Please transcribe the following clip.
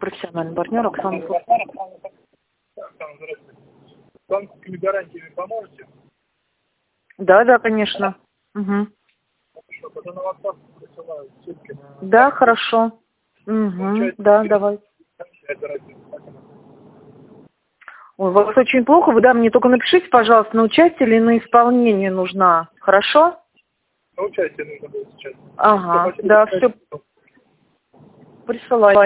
профессиональный партнер Оксана. С банковскими гарантиями поможете? Да, конечно. Угу. Хорошо, тогда на WhatsApp присылаю ссылки на... Да, хорошо. Угу. Да, давай. Ой, у вас очень плохо. Вы, да, мне только напишите, пожалуйста, на участие или на исполнение нужна. Хорошо? На участие нужно будет сейчас. Ага, да, все. Присылай.